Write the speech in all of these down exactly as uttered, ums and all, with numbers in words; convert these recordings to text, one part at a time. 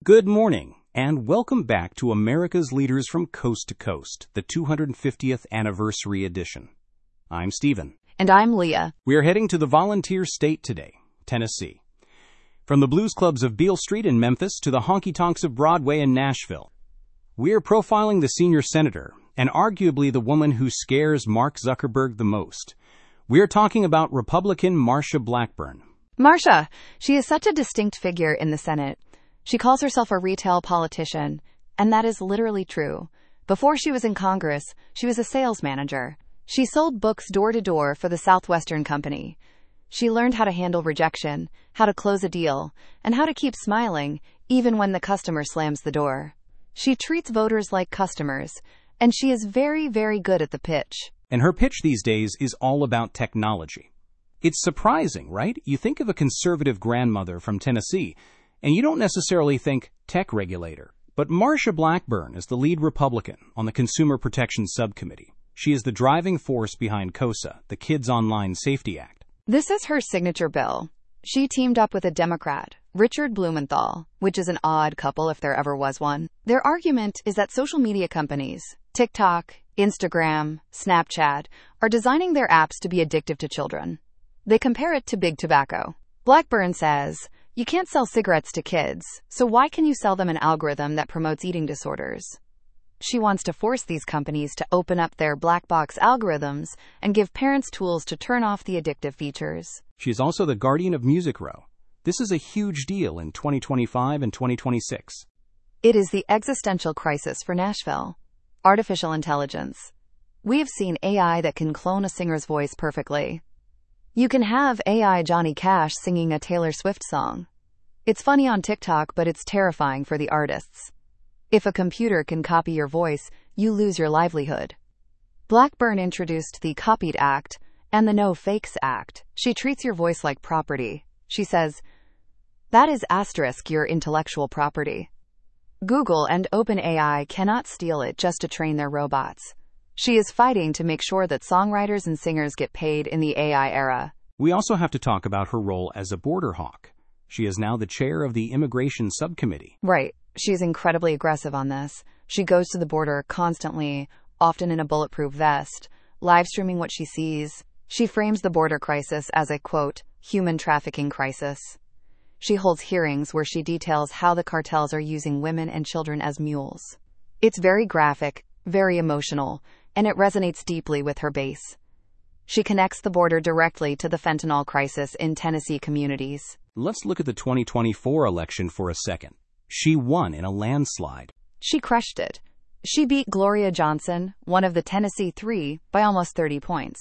Good morning, and welcome back to America's Leaders from Coast to Coast, the two hundred fiftieth Anniversary Edition. I'm Stephen. And I'm Leah. We are heading to the Volunteer State today, Tennessee. From the blues clubs of Beale Street in Memphis to the honky-tonks of Broadway in Nashville, we are profiling the senior senator, and arguably the woman who scares Mark Zuckerberg the most. We are talking about Republican Marsha Blackburn. Marsha, she is such a distinct figure in the Senate. She calls herself a retail politician, and that is literally true. Before she was in Congress, she was a sales manager. She sold books door to door for the Southwestern Company. She learned how to handle rejection, how to close a deal, and how to keep smiling even when the customer slams the door. She treats voters like customers, and she is very, very good at the pitch. And her pitch these days is all about technology. It's surprising, right? You think of a conservative grandmother from Tennessee, and you don't necessarily think tech regulator. But Marsha Blackburn is the lead Republican on the Consumer Protection Subcommittee. She is the driving force behind KOSA, the Kids Online Safety Act. This is her signature bill. She teamed up with a Democrat, Richard Blumenthal, which is an odd couple if there ever was one. Their argument is that social media companies, TikTok, Instagram, Snapchat, are designing their apps to be addictive to children. They compare it to big tobacco. Blackburn says, you can't sell cigarettes to kids, so why can you sell them an algorithm that promotes eating disorders? She wants to force these companies to open up their black box algorithms and give parents tools to turn off the addictive features. She is also the guardian of Music Row. This is a huge deal in twenty twenty-five and twenty twenty-six. It is the existential crisis for Nashville. Artificial intelligence. We have seen A I that can clone a singer's voice perfectly. You can have A I Johnny Cash singing a Taylor Swift song. It's funny on TikTok, but it's terrifying for the artists. If a computer can copy your voice, you lose your livelihood. Blackburn introduced the Copied Act and the No Fakes Act. She treats your voice like property. She says, that is asterisk your intellectual property. Google and OpenAI cannot steal it just to train their robots. She is fighting to make sure that songwriters and singers get paid in the A I era. We also have to talk about her role as a border hawk. She is now the chair of the Immigration Subcommittee. Right. She is incredibly aggressive on this. She goes to the border constantly, often in a bulletproof vest, live streaming what she sees. She frames the border crisis as a, quote, human trafficking crisis. She holds hearings where she details how the cartels are using women and children as mules. It's very graphic, very emotional, and it resonates deeply with her base. She connects the border directly to the fentanyl crisis in Tennessee communities. Let's look at the twenty twenty-four election for a second. She won in a landslide. She crushed it. She beat Gloria Johnson, one of the Tennessee Three, by almost thirty points.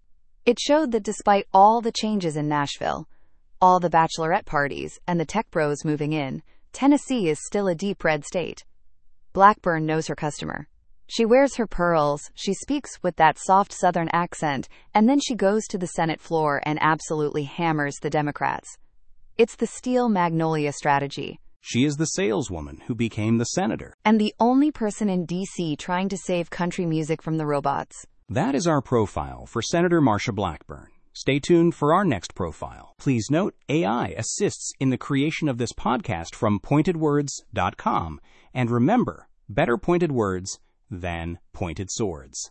It showed that despite all the changes in Nashville, all the bachelorette parties, and the tech bros moving in, Tennessee is still a deep red state. Blackburn knows her customer. She wears her pearls, she speaks with that soft Southern accent, and then she goes to the Senate floor and absolutely hammers the Democrats. It's the Steel Magnolia strategy. She is the saleswoman who became the senator. And the only person in D C trying to save country music from the robots. That is our profile for Senator Marsha Blackburn. Stay tuned for our next profile. Please note, A I assists in the creation of this podcast from pointed words dot com. And remember, better pointed words than pointed swords.